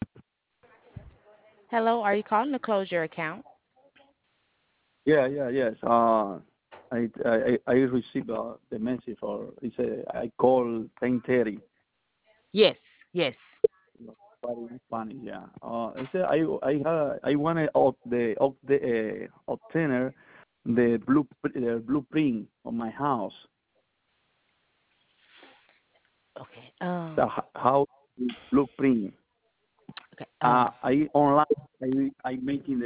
Hello, are you calling to close your account? Yes. I received the message or it said I call 10:30. Yes, yes. But in Spanish, yeah. I said I want to obtain the blueprint of my house. Okay. The house blueprint. Okay. I online. I making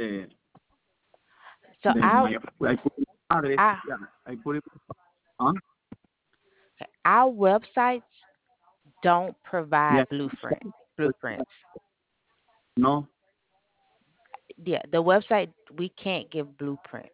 So the our my I put address. our Yeah, I put it on. our websites don't Yeah. provide But, blueprints. no, Yeah, the website we can't give blueprints.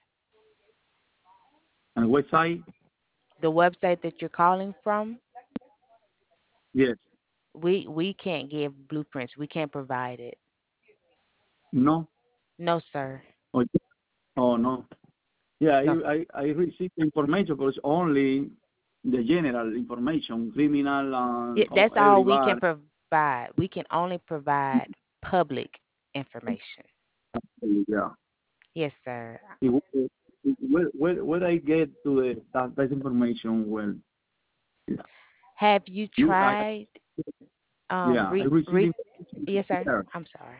and website. The website that you're calling from, Yes. we can't give blueprints. We can't provide it. No. No, sir. Oh, oh no. Yeah, No. I received information, but it's only the general information, criminal and That's all we can everybody. provide. We can only provide public information. Yeah. Yes, sir. Where I get to that information? Well, yeah. Have you You, I, tried I received information. yes, sir. Yeah. I'm sorry.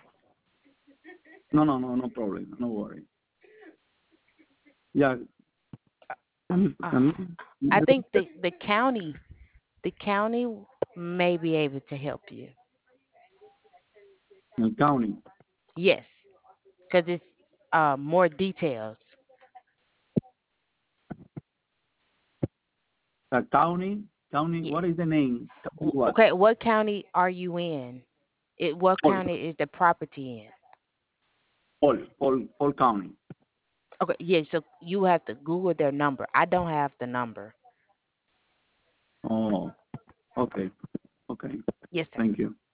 No problem. No worry. Yeah. Uh, Can I think the county may be able to help you. county, Yes, because it's more details. county. Yeah. What is the name? County what? Okay, what county are you in? What All, county is the property in? all county. Okay, yeah, so you have to Google their number. I don't have the number. Oh, okay. Okay. Yes, sir. Thank you.